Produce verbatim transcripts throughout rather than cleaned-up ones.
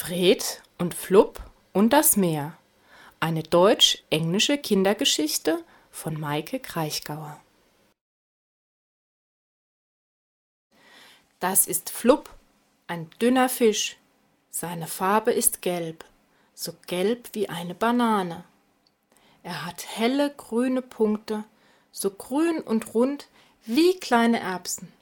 Fred und Flupp und das Meer. Eine deutsch-englische Kindergeschichte von Maike Kraichgauer. Das ist Flupp, ein dünner Fisch. Seine Farbe ist gelb, so gelb wie eine Banane. Er hat helle grüne Punkte, so grün und rund wie kleine Erbsen.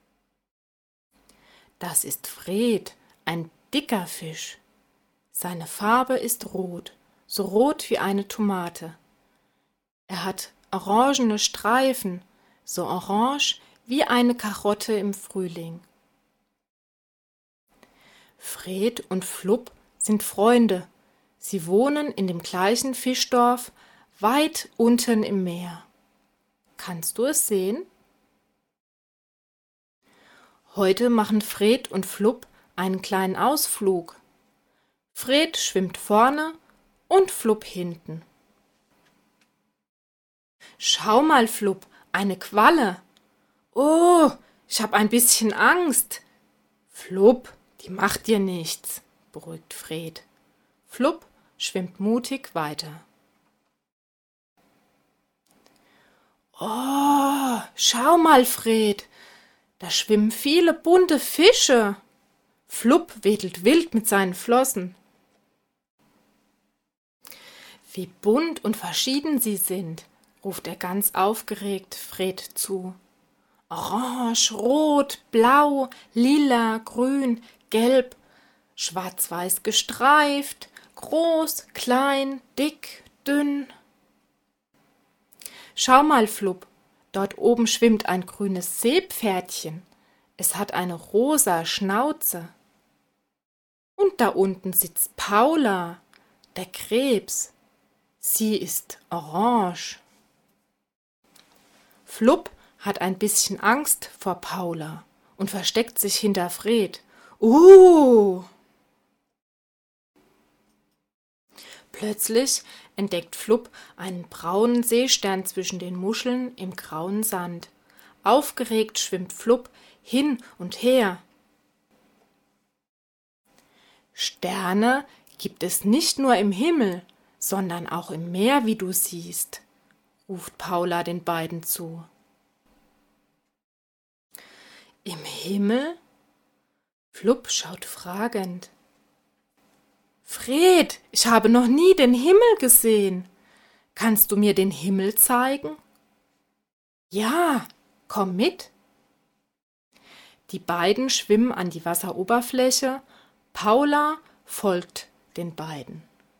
Das ist Fred, ein dicker Fisch. Seine Farbe ist rot, so rot wie eine Tomate. Er hat orangene Streifen, so orange wie eine Karotte im Frühling. Fred und Flupp sind Freunde. Sie wohnen in dem gleichen Fischdorf, weit unten im Meer. Kannst du es sehen? Heute machen Fred und Flupp einen kleinen Ausflug. Fred schwimmt vorne und Flupp hinten. Schau mal, Flupp, eine Qualle. Oh, ich hab ein bisschen Angst. Flupp, die macht dir nichts, beruhigt Fred. Flupp schwimmt mutig weiter. Oh, schau mal, Fred, da schwimmen viele bunte Fische. Flupp wedelt wild mit seinen Flossen. Wie bunt und verschieden sie sind, ruft er ganz aufgeregt Fred zu. Orange, rot, blau, lila, grün, gelb, schwarz-weiß gestreift, groß, klein, dick, dünn. Schau mal, Flupp, dort oben schwimmt ein grünes Seepferdchen. Es hat eine rosa Schnauze. Und da unten sitzt Paula, der Krebs. Sie ist orange. Flupp hat ein bisschen Angst vor Paula und versteckt sich hinter Fred. Uh! Plötzlich entdeckt Flupp einen braunen Seestern zwischen den Muscheln im grauen Sand. Aufgeregt schwimmt Flupp hin und her. Sterne gibt es nicht nur im Himmel, sondern auch im Meer, wie du siehst, ruft Paula den beiden zu. Im Himmel? Flupp schaut fragend. Fred, ich habe noch nie den Himmel gesehen. Kannst du mir den Himmel zeigen? Ja, komm mit. Die beiden schwimmen an die Wasseroberfläche. Paula folgt den beiden.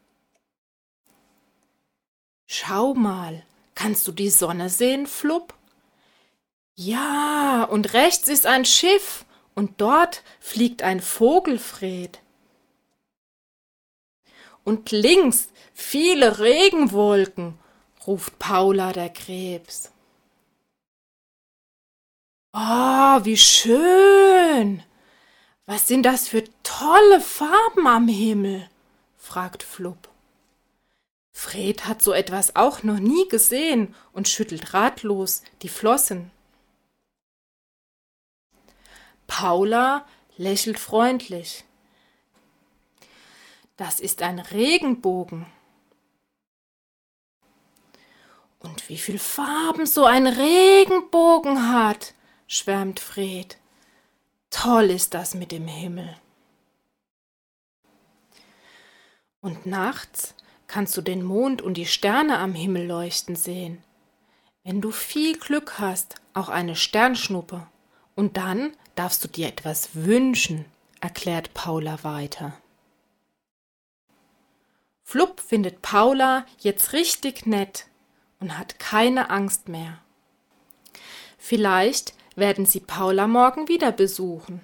Schau mal, kannst du die Sonne sehen, Flupp? Ja, und rechts ist ein Schiff und dort fliegt ein Vogel, Fred. Und links viele Regenwolken, ruft Paula der Krebs. Oh, wie schön! Was sind das für tolle Farben am Himmel? Fragt Flupp. Fred hat so etwas auch noch nie gesehen und schüttelt ratlos die Flossen. Paula lächelt freundlich. Das ist ein Regenbogen. Und wie viel Farben so ein Regenbogen hat, schwärmt Fred. Toll ist das mit dem Himmel. Und nachts kannst du den Mond und die Sterne am Himmel leuchten sehen. Wenn du viel Glück hast, auch eine Sternschnuppe. Und dann darfst du dir etwas wünschen, erklärt Paula weiter. Flupp findet Paula jetzt richtig nett und hat keine Angst mehr. Vielleicht werden sie Paula morgen wieder besuchen.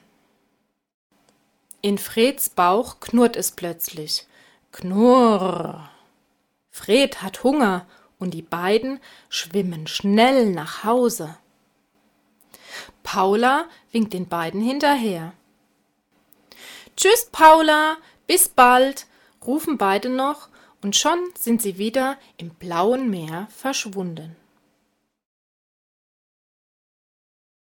In Freds Bauch knurrt es plötzlich. Knurr! Fred hat Hunger und die beiden schwimmen schnell nach Hause. Paula winkt den beiden hinterher. Tschüss, Paula, bis bald, rufen beide noch und schon sind sie wieder im blauen Meer verschwunden.